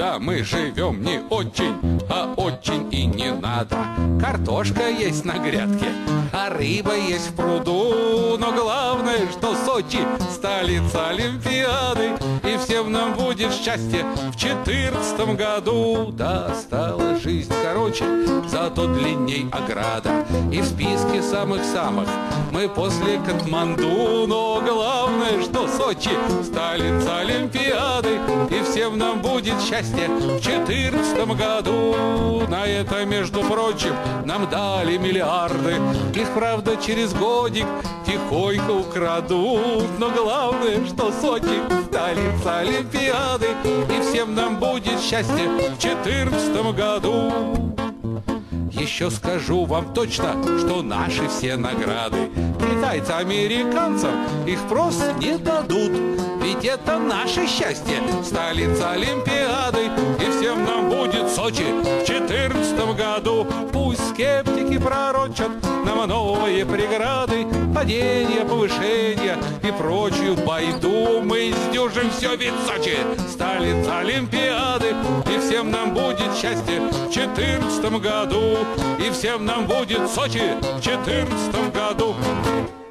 Да, мы живем не очень, а очень и не надо. Картошка есть на грядке, а рыба есть в пруду. Но главное, что Сочи — столица Олимпиады, и всем нам будет счастье в 14 году. Да, стала жизнь короче, зато длинней ограда, и в списке самых-самых мы после Катманду. Но главное, что Сочи — столица Олимпиады, и всем нам будет счастье в 14 году. На это, между прочим, нам дали миллиарды. Их, правда, через годик тихонько украдут. Но главное, что Сочи — столица Олимпиады, и всем нам будет счастье в 14 году. Еще скажу вам точно, что наши все награды китайцам, американцам их просто не дадут. Ведь это наше счастье, столица Олимпиады, и всем нам будет Сочи в 14 году. Пусть скептики пророчат нам новые преграды, падения, повышения и прочую байду. Мы сдюжим все, ведь Сочи — столица Олимпиады, и всем нам будет счастье в 14 году. И всем нам будет Сочи в 14 году.